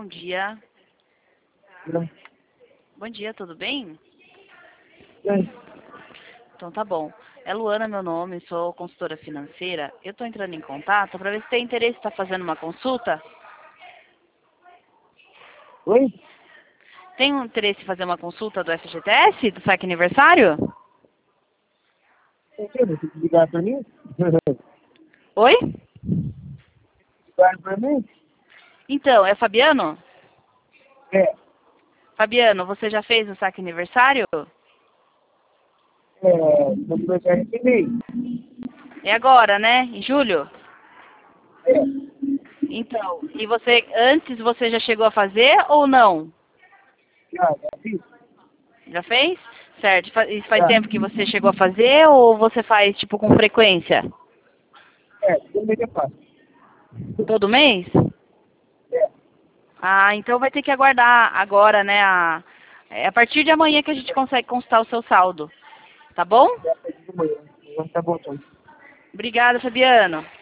dia. Não. Bom dia, tudo bem? Bem, Então tá bom. É Luana meu nome, sou consultora financeira. Eu tô entrando em contato para ver se tem interesse em estar fazendo uma consulta. oi? Tem um interesse em fazer uma consulta do FGTS, do saque aniversário? Tem que você ligar pra mim? Oi? Ligar pra mim? Então, é Fabiano? É, Fabiano, você já fez o saque aniversário? no aniversário que vem. É agora, né? Em julho? É, Então, e você, antes você já chegou a fazer ou não? já fiz? Já fez? Certo. Isso faz Já. tempo que você chegou a fazer ou você faz, tipo, com frequência? Tudo bem que eu faço. Todo mês? É, Ah, então vai ter que aguardar agora, né? É a partir de amanhã que a gente consegue constar o seu saldo. Tá bom? já fiz de manhã. Então tá bom, então. Obrigada, Fabiano.